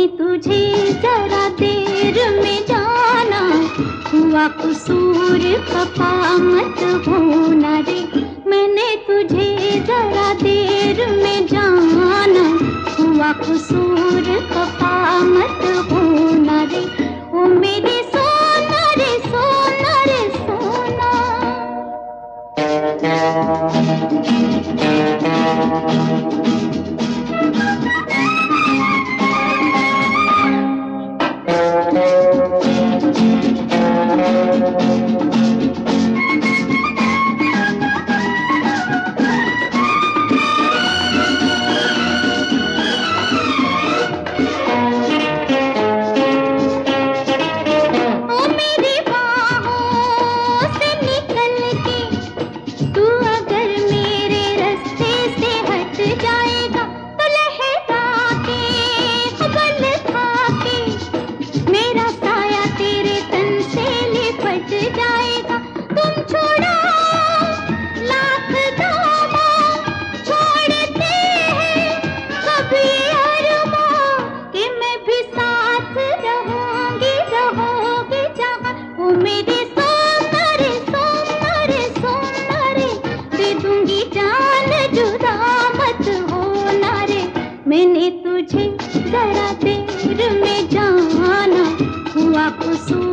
मैंने तुझे जरा देर में जाना, हुआ कसूर खफा मत होना रे। मैंने तुझे जरा देर में जाना, हुआ कसूर खफा मत होना रे। ओ मेरे सोना रे सोना रे सोना। मैंने तुझे जरा देर में जाना, हुआ कसूर